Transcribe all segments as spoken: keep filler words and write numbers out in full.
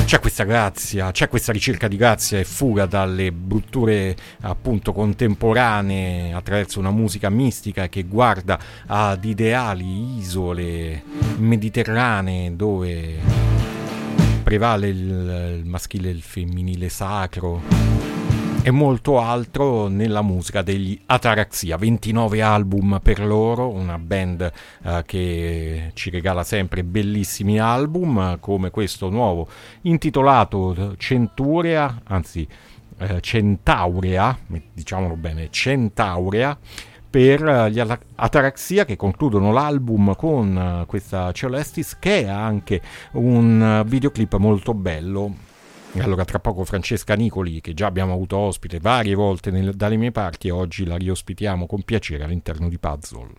c'è questa grazia, c'è questa ricerca di grazia e fuga dalle brutture appunto contemporanee attraverso una musica mistica che guarda ad ideali, isole mediterranee dove prevale il, il maschile e il femminile sacro e molto altro nella musica degli Ataraxia. ventinove album per loro, una band uh, che ci regala sempre bellissimi album come questo nuovo intitolato Centurea, anzi uh, Centaurea, diciamolo bene, Centaurea, per gli Ataraxia, che concludono l'album con uh, questa Celestis, che ha anche un uh, videoclip molto bello. Allora, tra poco Francesca Nicoli, che già abbiamo avuto ospite varie volte nel, dalle mie parti, e oggi la riospitiamo con piacere all'interno di Puzzle.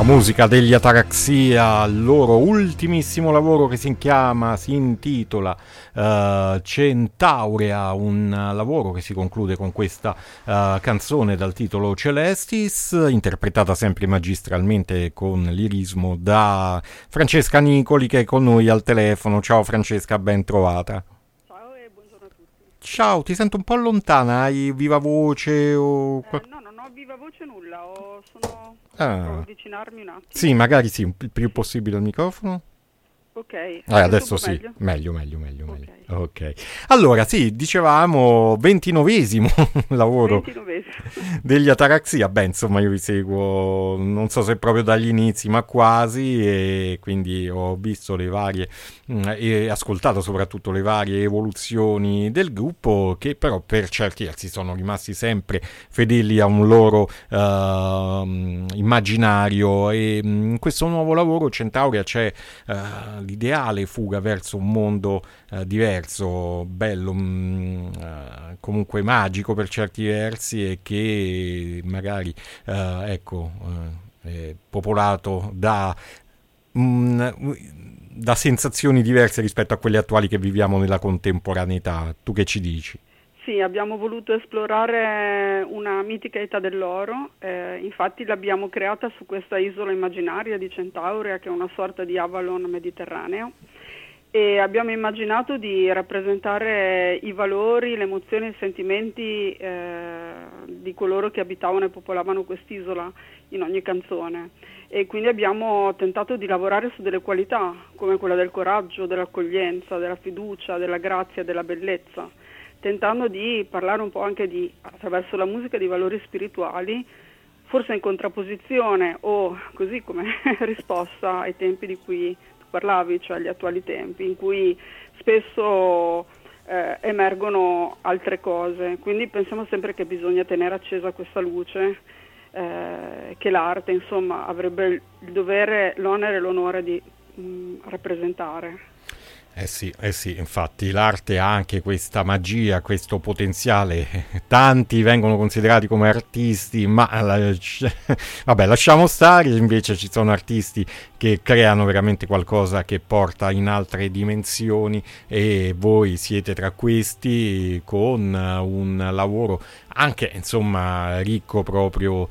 musica degli Ataraxia, il loro ultimissimo lavoro che si chiama, si intitola uh, Centaurea, un lavoro che si conclude con questa uh, canzone dal titolo Celestis, interpretata sempre magistralmente con lirismo da Francesca Nicoli, che è con noi al telefono. Ciao Francesca, ben trovata. Ciao e buongiorno a tutti. Ciao, ti sento un po' lontana, hai viva voce o... Eh, no, non ho viva voce nulla, ho, sono... Ah. Provo ad avvicinarmi un attimo. Sì, magari sì, il più possibile al microfono. Ok. Eh, adesso sì, meglio, meglio, meglio, meglio, meglio. Okay. Ok. Allora, sì, dicevamo ventinovesimo lavoro ventinovesimo degli Ataraxia. Beh, insomma, io vi seguo, non so se proprio dagli inizi, ma quasi, e quindi ho visto le varie, mh, e ascoltato soprattutto le varie evoluzioni del gruppo, che però per certi versi sono rimasti sempre fedeli a un loro uh, immaginario, e mh, in questo nuovo lavoro Centaurea c'è uh, l'ideale fuga verso un mondo uh, diverso, bello, mh, uh, comunque magico per certi versi, e che magari uh, ecco uh, è popolato da, mh, da sensazioni diverse rispetto a quelle attuali che viviamo nella contemporaneità. Tu che ci dici? Sì, abbiamo voluto esplorare una mitica età dell'oro, eh, infatti l'abbiamo creata su questa isola immaginaria di Centaurea, che è una sorta di Avalon mediterraneo, e abbiamo immaginato di rappresentare i valori, le emozioni e i sentimenti eh, di coloro che abitavano e popolavano quest'isola in ogni canzone, e quindi abbiamo tentato di lavorare su delle qualità come quella del coraggio, dell'accoglienza, della fiducia, della grazia, della bellezza, tentando di parlare un po' anche di, attraverso la musica, di valori spirituali, forse in contrapposizione o così come risposta ai tempi di cui tu parlavi, cioè agli attuali tempi, in cui spesso eh, emergono altre cose. Quindi pensiamo sempre che bisogna tenere accesa questa luce, eh, che l'arte, insomma, avrebbe il dovere, l'onere e l'onore di mh, rappresentare. Eh sì, eh sì, infatti l'arte ha anche questa magia, questo potenziale. Tanti vengono considerati come artisti, ma vabbè, lasciamo stare. Invece ci sono artisti che creano veramente qualcosa che porta in altre dimensioni, e voi siete tra questi, con un lavoro anche, insomma, ricco proprio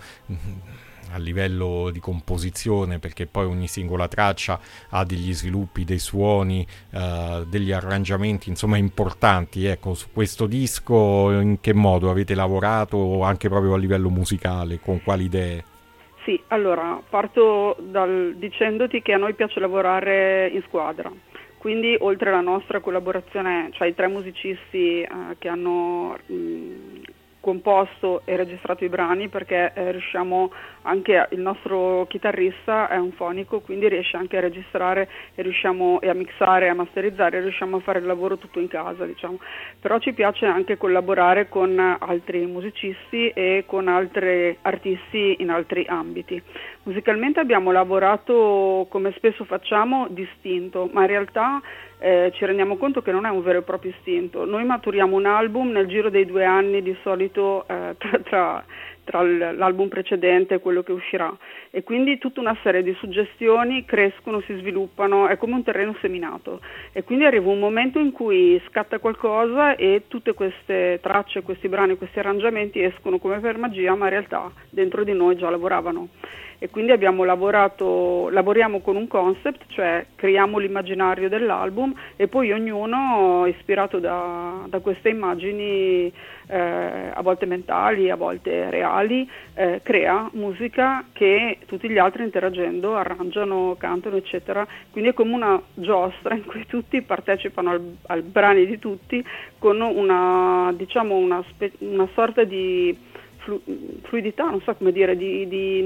a livello di composizione, perché poi ogni singola traccia ha degli sviluppi, dei suoni, uh, degli arrangiamenti, insomma, importanti. Ecco, su questo disco in che modo avete lavorato anche proprio a livello musicale, con quali idee? Sì, allora parto dal, dicendoti che a noi piace lavorare in squadra, quindi oltre alla nostra collaborazione, cioè i tre musicisti eh, che hanno mh, composto e registrato i brani, perché eh, riusciamo anche, il nostro chitarrista è un fonico, quindi riesce anche a registrare e riusciamo e a mixare e a masterizzare, riusciamo a fare il lavoro tutto in casa, diciamo. Però ci piace anche collaborare con altri musicisti e con altri artisti in altri ambiti. Musicalmente abbiamo lavorato, come spesso facciamo, distinto, ma in realtà Eh, ci rendiamo conto che non è un vero e proprio istinto. Noi maturiamo un album nel giro dei due anni di solito eh, tra, tra, tra l'album precedente e quello che uscirà, e quindi tutta una serie di suggestioni crescono, si sviluppano, è come un terreno seminato, e quindi arriva un momento in cui scatta qualcosa e tutte queste tracce, questi brani, questi arrangiamenti escono come per magia, ma in realtà dentro di noi già lavoravano. E quindi abbiamo lavorato, lavoriamo con un concept, cioè creiamo l'immaginario dell'album, e poi ognuno, ispirato da, da queste immagini, eh, a volte mentali, a volte reali, eh, crea musica che tutti gli altri, interagendo, arrangiano, cantano, eccetera. Quindi è come una giostra in cui tutti partecipano al, al brani di tutti, con una, diciamo, una, spe, una sorta di fluidità, non so come dire, di, di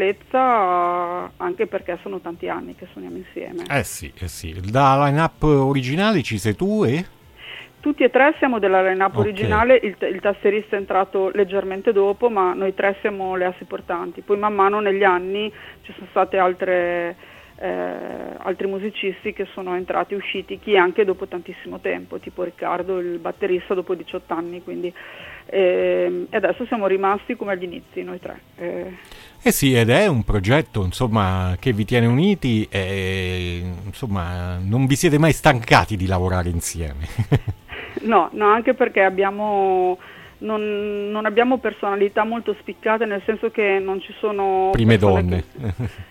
naturalezza, anche perché sono tanti anni che suoniamo insieme. Eh sì, eh sì. Da line-up originali ci sei tu e? Tutti e tre siamo della line-up Okay. originale, il, il tastierista è entrato leggermente dopo, ma noi tre siamo le assi portanti. Poi man mano negli anni ci sono state altre eh, altri musicisti che sono entrati e usciti, chi anche dopo tantissimo tempo, tipo Riccardo, il batterista, dopo diciotto anni, quindi eh, e adesso siamo rimasti come agli inizi, noi tre. Eh. Eh sì, ed è un progetto, insomma, che vi tiene uniti e, insomma, non vi siete mai stancati di lavorare insieme. No, no, anche perché abbiamo... Non, non abbiamo personalità molto spiccate, nel senso che non ci sono prime donne. Che...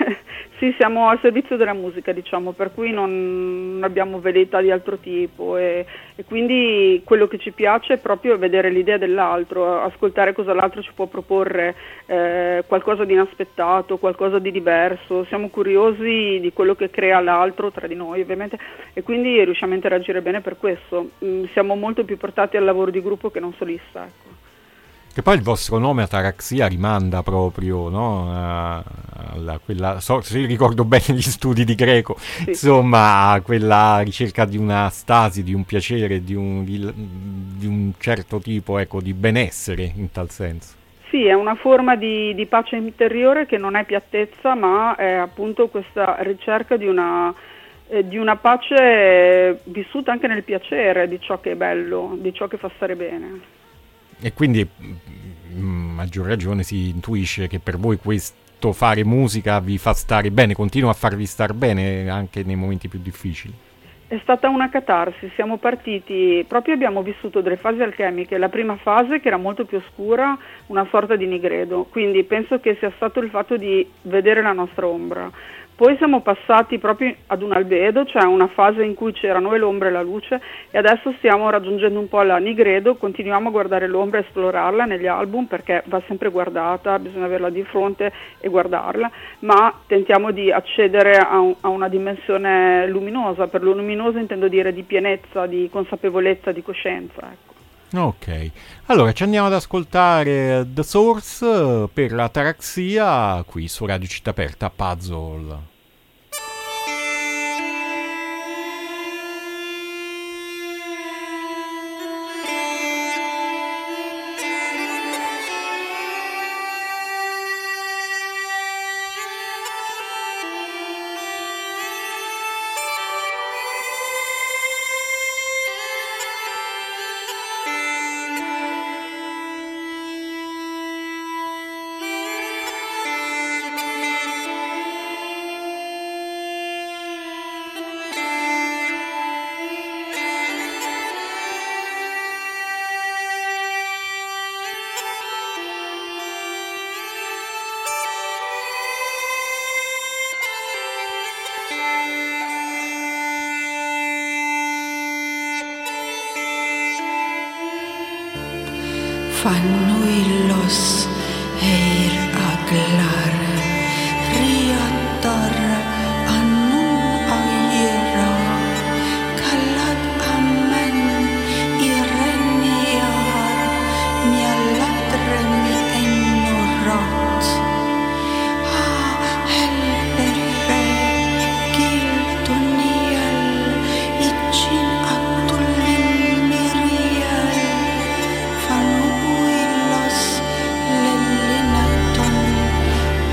Sì, siamo al servizio della musica, diciamo, per cui non abbiamo velleità di altro tipo e, e quindi quello che ci piace è proprio vedere l'idea dell'altro, ascoltare cosa l'altro ci può proporre, eh, qualcosa di inaspettato, qualcosa di diverso. Siamo curiosi di quello che crea l'altro tra di noi, ovviamente, e quindi riusciamo a interagire bene per questo. Mm, siamo molto più portati al lavoro di gruppo che non solista, ecco. Che poi il vostro nome, Ataraxia, rimanda proprio, no? A, alla, quella, so, se ricordo bene gli studi di greco, sì. Insomma, a quella ricerca di una stasi, di un piacere, di un, di un certo tipo, ecco, di benessere in tal senso. Sì, è una forma di, di pace interiore che non è piattezza, ma è appunto questa ricerca di una, eh, di una pace vissuta anche nel piacere di ciò che è bello, di ciò che fa stare bene. E quindi, a maggior ragione, si intuisce che per voi questo fare musica vi fa stare bene, continua a farvi star bene anche nei momenti più difficili. È stata una catarsi, siamo partiti, proprio abbiamo vissuto delle fasi alchemiche, la prima fase che era molto più oscura, una sorta di nigredo, quindi penso che sia stato il fatto di vedere la nostra ombra. Poi siamo passati proprio ad un albedo, cioè una fase in cui c'era noi l'ombra e la luce, e adesso stiamo raggiungendo un po' la nigredo, continuiamo a guardare l'ombra e esplorarla negli album perché va sempre guardata, bisogna averla di fronte e guardarla, ma tentiamo di accedere a, un, a una dimensione luminosa. Per lo luminoso intendo dire di pienezza, di consapevolezza, di coscienza, ecco. Ok, allora ci andiamo ad ascoltare The Source per l'Ataraxia qui su Radio Città Aperta, Puzzle. Fanno illos eir aglar riatar annun aira kallat ammen ireniar miallatremi ennorat ha helperre giltoniel itchin attullin miriel fanno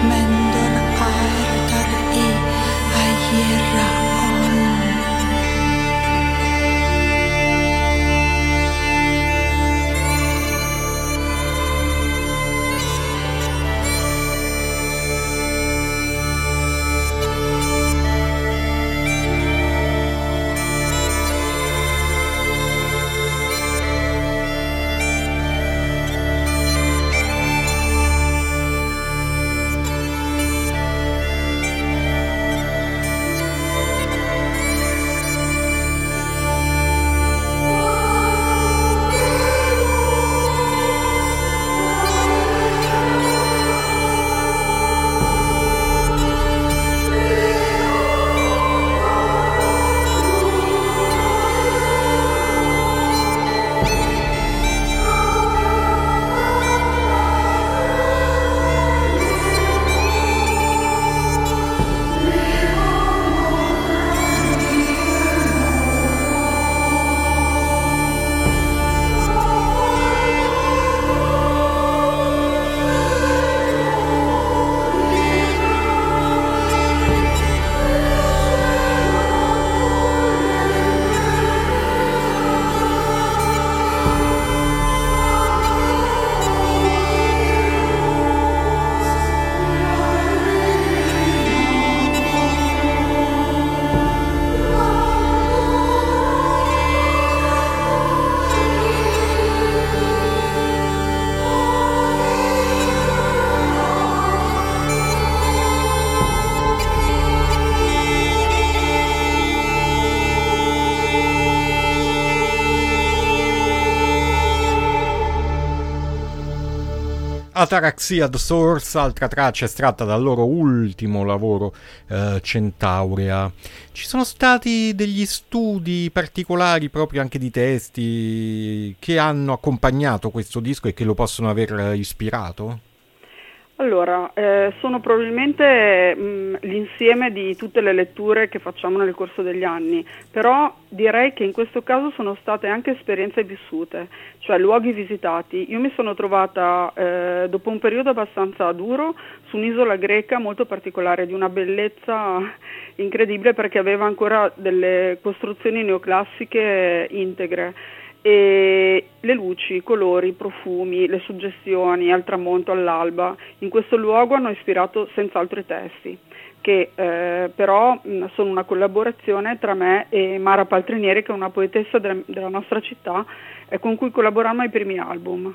Ataraxia The Source, altra traccia estratta dal loro ultimo lavoro, eh, Centaurea. Ci sono stati degli studi particolari proprio anche di testi che hanno accompagnato questo disco e che lo possono aver ispirato? Allora, eh, sono probabilmente mh, l'insieme di tutte le letture che facciamo nel corso degli anni, però direi che in questo caso sono state anche esperienze vissute, cioè luoghi visitati. Io mi sono trovata eh, dopo un periodo abbastanza duro su un'isola greca molto particolare, di una bellezza incredibile perché aveva ancora delle costruzioni neoclassiche integre. E le luci, i colori, i profumi, le suggestioni al tramonto, all'alba, in questo luogo hanno ispirato senz'altro i testi, che eh, però mh, sono una collaborazione tra me e Mara Paltrinieri, che è una poetessa de- della nostra città, eh, con cui collaborammo ai primi album.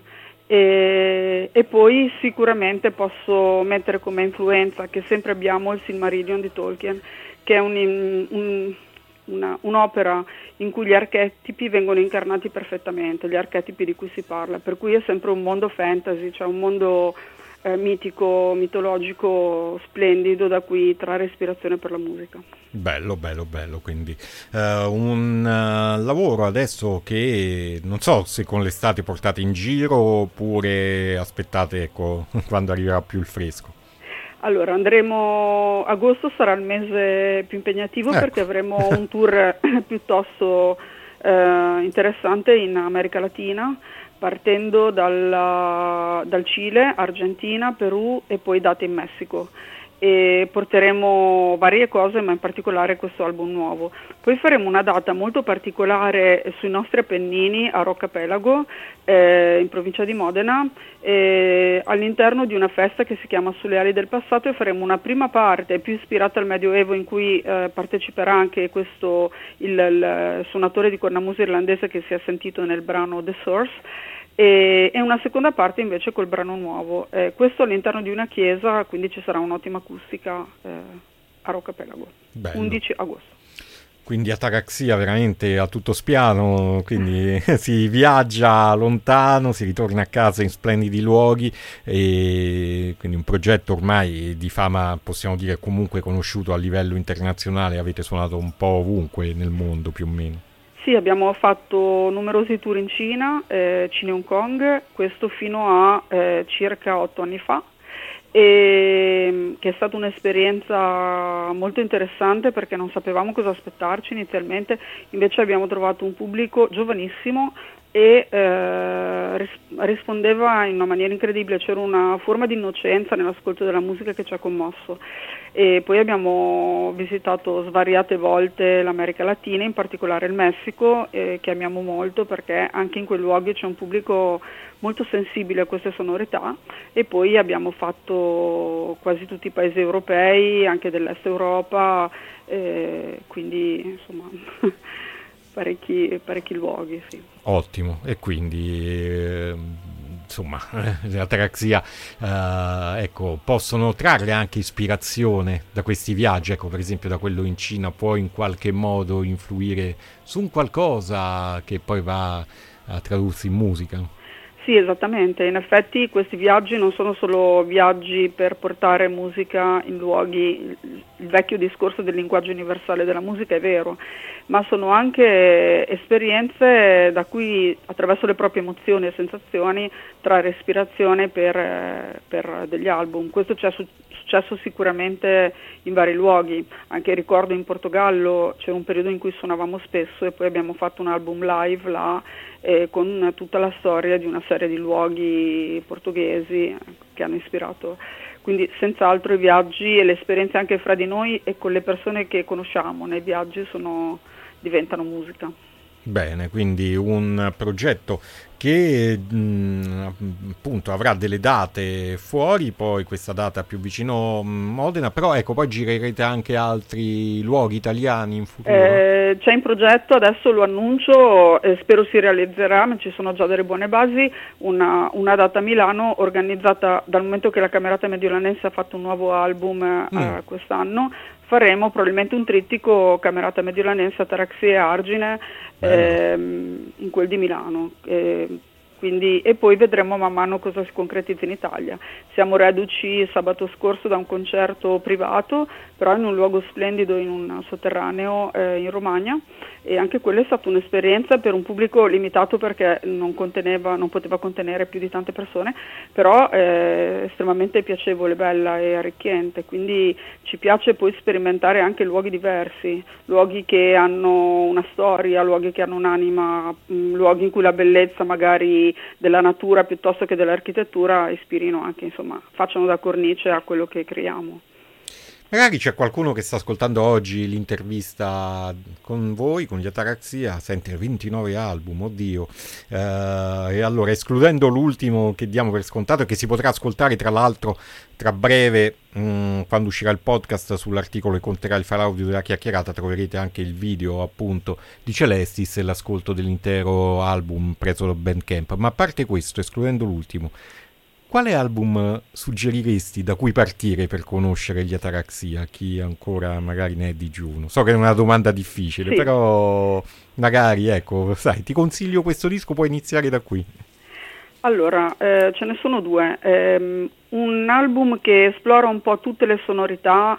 E, e poi sicuramente posso mettere come influenza, che sempre abbiamo, il Silmarillion di Tolkien, che è un, un Una, un'opera in cui gli archetipi vengono incarnati perfettamente, gli archetipi di cui si parla, per cui è sempre un mondo fantasy, cioè un mondo eh, mitico, mitologico, splendido, da cui trarre ispirazione per la musica. Bello, bello, bello, quindi uh, un uh, lavoro adesso che non so se con l'estate portate in giro oppure aspettate, ecco, quando arriverà più il fresco. Allora, andremo, agosto sarà il mese più impegnativo, ecco, perché avremo un tour piuttosto eh, interessante in America Latina, partendo dalla, dal Cile, Argentina, Perù e poi date in Messico. E porteremo varie cose, ma in particolare questo album nuovo. Poi faremo una data molto particolare sui nostri Appennini a Roccapelago, eh, in provincia di Modena, eh, all'interno di una festa che si chiama Sulle ali del passato, e faremo una prima parte più ispirata al Medioevo, in cui eh, parteciperà anche questo il, il suonatore di cornamusa irlandese che si è sentito nel brano The Source, e, e una seconda parte invece col brano nuovo, eh, questo all'interno di una chiesa, quindi ci sarà un'ottima acustica eh, a Roccapelago. Bello. undici agosto. Quindi Ataraxia veramente a tutto spiano, quindi si viaggia lontano, si ritorna a casa in splendidi luoghi, e quindi un progetto ormai di fama, possiamo dire, comunque conosciuto a livello internazionale. Avete suonato un po' ovunque nel mondo più o meno. Sì, abbiamo fatto numerosi tour in Cina, eh, Cina e Hong Kong, questo fino a eh, circa otto anni fa, e che è stata un'esperienza molto interessante perché non sapevamo cosa aspettarci inizialmente, invece abbiamo trovato un pubblico giovanissimo e eh, ris- rispondeva in una maniera incredibile, c'era una forma di innocenza nell'ascolto della musica che ci ha commosso. E poi abbiamo visitato svariate volte l'America Latina, in particolare il Messico, eh, che amiamo molto perché anche in quei luoghi c'è un pubblico molto sensibile a queste sonorità, e poi abbiamo fatto quasi tutti i paesi europei, anche dell'est Europa, eh, quindi insomma parecchi, parecchi luoghi, sì. Ottimo, e quindi eh, insomma l'Ataraxia eh, ecco, possono trarre anche ispirazione da questi viaggi, ecco, per esempio da quello in Cina può in qualche modo influire su un qualcosa che poi va a tradursi in musica. Sì, esattamente, in effetti questi viaggi non sono solo viaggi per portare musica in luoghi, il vecchio discorso del linguaggio universale della musica è vero, ma sono anche esperienze da cui, attraverso le proprie emozioni e sensazioni, trarre ispirazione per, per degli album. Questo ci è successo sicuramente in vari luoghi, anche ricordo in Portogallo c'era un periodo in cui suonavamo spesso e poi abbiamo fatto un album live là, eh, con tutta la storia di una serie di luoghi portoghesi che hanno ispirato. Quindi senz'altro i viaggi e le esperienze anche fra di noi e con le persone che conosciamo nei viaggi sono, diventano musica. Bene, quindi un progetto che mh, appunto avrà delle date fuori, poi questa data più vicino Modena, però ecco, poi girerete anche altri luoghi italiani in futuro? Eh, c'è in progetto, adesso lo annuncio, eh, spero si realizzerà, ma ci sono già delle buone basi, una, una data a Milano organizzata dal momento che la Camerata Mediolanense ha fatto un nuovo album mm. eh, quest'anno. Faremo probabilmente un trittico Camerata Mediolanense, Ataraxia e Argine, ehm, in quel di Milano. Eh, quindi, e poi vedremo man mano cosa si concretizza in Italia. Siamo reduci sabato scorso da un concerto privato, però in un luogo splendido, in un sotterraneo eh, in Romagna, e anche quella è stata un'esperienza per un pubblico limitato perché non conteneva, non poteva contenere più di tante persone, però è estremamente piacevole, bella e arricchente, quindi ci piace poi sperimentare anche luoghi diversi, luoghi che hanno una storia, luoghi che hanno un'anima, mh, luoghi in cui la bellezza magari della natura piuttosto che dell'architettura ispirino anche, insomma, facciano da cornice a quello che creiamo. Magari c'è qualcuno che sta ascoltando oggi l'intervista con voi, con gli Ataraxia, sente ventinove album, oddio, eh, e allora escludendo l'ultimo che diamo per scontato e che si potrà ascoltare tra l'altro tra breve, mh, quando uscirà il podcast sull'articolo che conterrà il file audio della chiacchierata, troverete anche il video appunto di Celestis e l'ascolto dell'intero album preso da Bandcamp, ma a parte questo, escludendo l'ultimo, quale album suggeriresti da cui partire per conoscere gli Ataraxia? Chi ancora magari ne è digiuno? So che è una domanda difficile, sì. Però magari, ecco, sai, ti consiglio questo disco, puoi iniziare da qui. Allora, eh, ce ne sono due. Eh, un album che esplora un po' tutte le sonorità,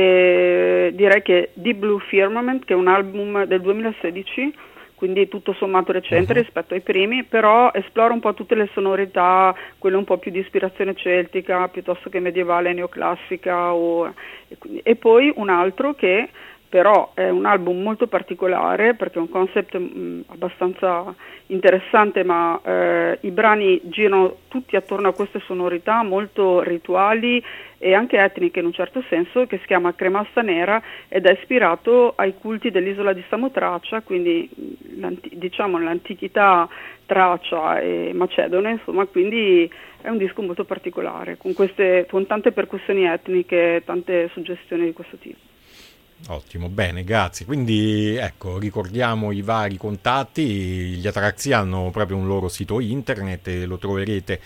eh, direi che Deep Blue Firmament, che è un album del duemilasedici, quindi tutto sommato recente uh-huh. rispetto ai primi, però esplora un po' tutte le sonorità, quelle un po' più di ispirazione celtica, piuttosto che medievale, neoclassica, o, e, quindi, e poi un altro che però è un album molto particolare perché è un concept mh, abbastanza interessante, ma eh, i brani girano tutti attorno a queste sonorità molto rituali e anche etniche in un certo senso, che si chiama Cremasta Nera ed è ispirato ai culti dell'isola di Samotracia, quindi l'anti- diciamo l'antichità tracia e macedone, insomma, quindi è un disco molto particolare, con, queste, con tante percussioni etniche, tante suggestioni di questo tipo. Ottimo, bene, grazie. Quindi ecco, ricordiamo i vari contatti. Gli Ataraxia hanno proprio un loro sito internet e lo troverete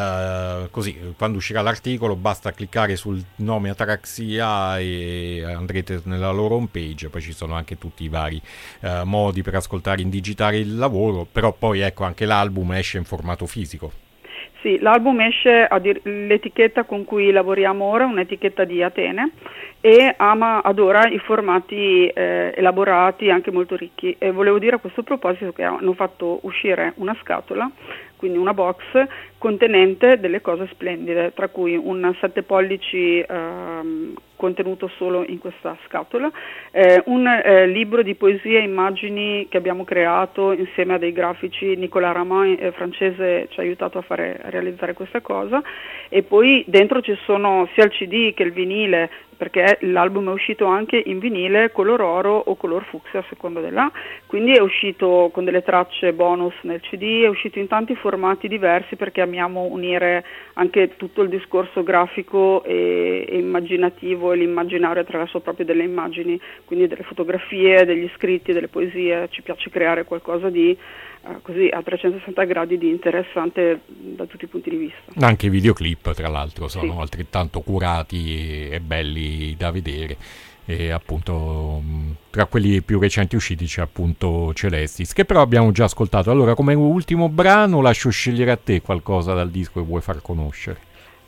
eh, così, quando uscirà l'articolo basta cliccare sul nome Ataraxia e andrete nella loro homepage. Poi ci sono anche tutti i vari eh, modi per ascoltare in digitale il lavoro, però poi ecco anche l'album esce in formato fisico. Sì, l'album esce, a dir- l'etichetta con cui lavoriamo ora è un'etichetta di Atene e ama, adora i formati eh, elaborati, anche molto ricchi. E volevo dire a questo proposito che hanno fatto uscire una scatola, quindi una box, contenente delle cose splendide, tra cui un sette pollici ehm, contenuto solo in questa scatola, eh, un eh, libro di poesie e immagini che abbiamo creato insieme a dei grafici. Nicolas Ramin, eh, francese, ci ha aiutato a fare a realizzare questa cosa, e poi dentro ci sono sia il C D che il vinile, perché l'album è uscito anche in vinile color oro o color fucsia a seconda della, quindi è uscito con delle tracce bonus nel C D, è uscito in tanti formati diversi perché amiamo unire anche tutto il discorso grafico e, e immaginativo e l'immaginario attraverso proprio delle immagini, quindi delle fotografie, degli scritti, delle poesie. Ci piace creare qualcosa di Uh, così a trecentosessanta gradi di interessante da tutti i punti di vista. Anche i videoclip tra l'altro sono sì. altrettanto curati e belli da vedere, e appunto tra quelli più recenti usciti c'è appunto Celestis, che però abbiamo già ascoltato. Allora, come ultimo brano lascio scegliere a te qualcosa dal disco che vuoi far conoscere.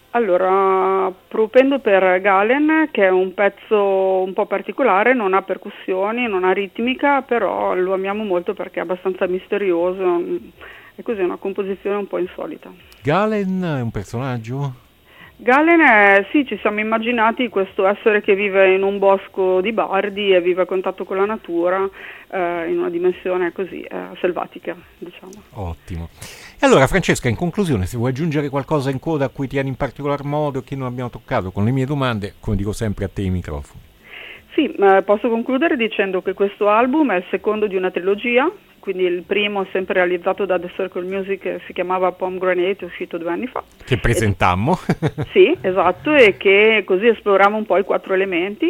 Allora, propendo per Galen, che è un pezzo un po' particolare, non ha percussioni, non ha ritmica, però lo amiamo molto perché è abbastanza misterioso, e così è una composizione un po' insolita. Galen è un personaggio? Galen è, sì, ci siamo immaginati questo essere che vive in un bosco di bardi e vive a contatto con la natura, eh, in una dimensione così eh, selvatica, diciamo. Ottimo. E allora Francesca, in conclusione, se vuoi aggiungere qualcosa in coda a cui tieni in particolar modo che non abbiamo toccato con le mie domande, come dico sempre a te i microfoni. Sì, eh, posso concludere dicendo che questo album è il secondo di una trilogia, quindi il primo sempre realizzato da The Circle Music, si chiamava Pomegranate, è uscito due anni fa. Che presentammo. E, sì, esatto, e che così esploriamo un po' i quattro elementi.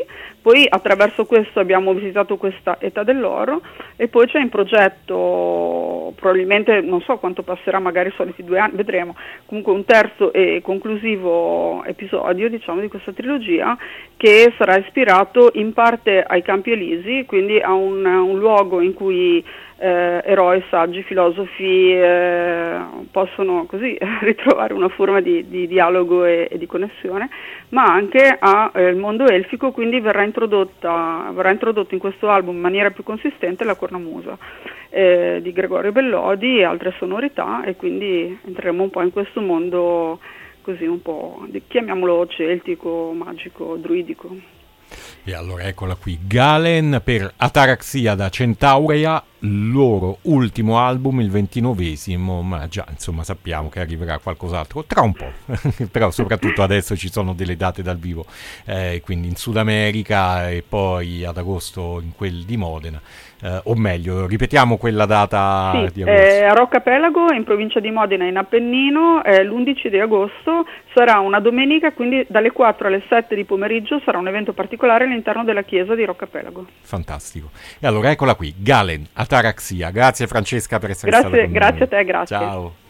Poi attraverso questo abbiamo visitato questa Età dell'Oro e poi c'è in progetto, probabilmente non so quanto passerà, magari soliti due anni, vedremo, comunque un terzo e conclusivo episodio, diciamo, di questa trilogia, che sarà ispirato in parte ai Campi Elisi, quindi a un, un luogo in cui eh, eroi, saggi, filosofi eh, possono così ritrovare una forma di, di dialogo e, e di connessione, ma anche al eh, mondo elfico, quindi verrà introdotta verrà introdotto in questo album in maniera più consistente la cornamusa eh, di Gregorio Bellodi e altre sonorità, e quindi entreremo un po' in questo mondo così un po', chiamiamolo celtico, magico, druidico. E allora eccola qui, Galen per Ataraxia da Centaurea, loro ultimo album, il ventinovesimo, ma già insomma sappiamo che arriverà qualcos'altro tra un po', però soprattutto adesso ci sono delle date dal vivo, eh, quindi in Sud America e poi ad agosto in quel di Modena, eh, o meglio, ripetiamo quella data sì, di agosto. Eh, a Roccapelago in provincia di Modena in Appennino, eh, l'undici di agosto, sarà una domenica, quindi dalle quattro alle sette di pomeriggio sarà un evento particolare all'interno della chiesa di Roccapelago. Fantastico. E allora eccola qui, Galen, Ataraxia. Grazie Francesca per essere grazie, stata con grazie noi. Grazie a te, grazie. Ciao.